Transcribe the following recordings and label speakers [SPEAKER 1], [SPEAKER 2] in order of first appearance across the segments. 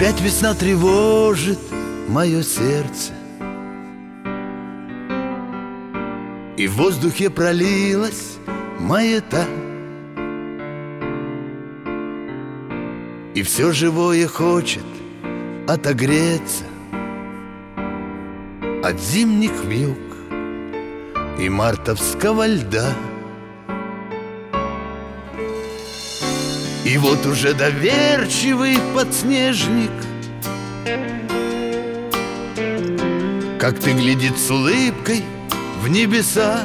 [SPEAKER 1] Опять весна тревожит мое сердце, и в воздухе пролилась маята, и все живое хочет отогреться от зимних вьюг и мартовского льда. И вот уже доверчивый подснежник, как ты, глядит с улыбкой в небеса.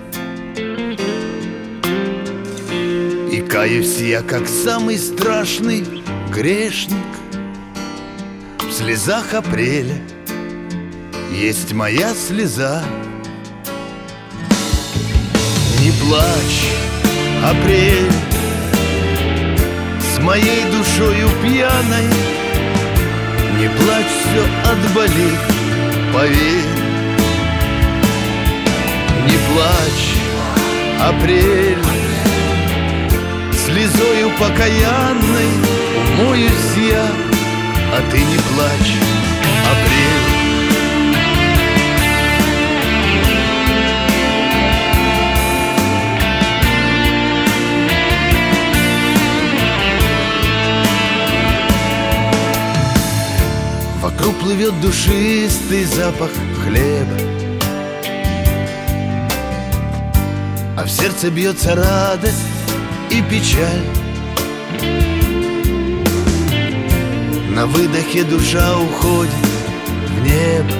[SPEAKER 1] И каюсь я, как самый страшный грешник. В слезах апреля есть моя слеза. Не плачь, апрель, с моей душою пьяной. Не плачь, все отболит, поверь. Не плачь, апрель, слезою покаянной умоюсь я, а ты не плачь, апрель. Вокруг плывет душистый запах хлеба, а в сердце бьется радость и печаль. На выдохе душа уходит в небо,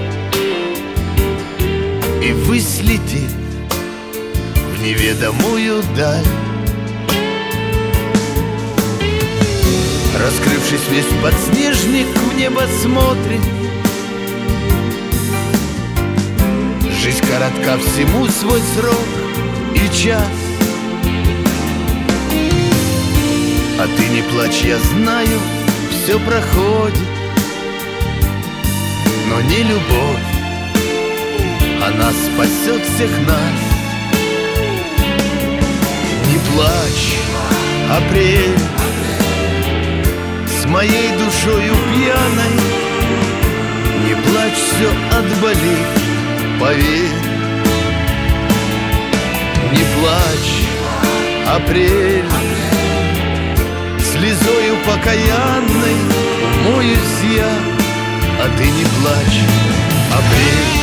[SPEAKER 1] и ввысь летит в неведомую даль. Раскрывшись весь подснежник, в небо смотрит. Жизнь коротка, всему свой срок и час. А ты не плачь, я знаю, все проходит. Но не любовь, она спасет всех нас. Не плачь, апрель, с моей душою пьяной. Не плачь, все отболит, поверь. Не плачь, апрель, слезою покаянной умоюсь я, а ты не плачь, апрель.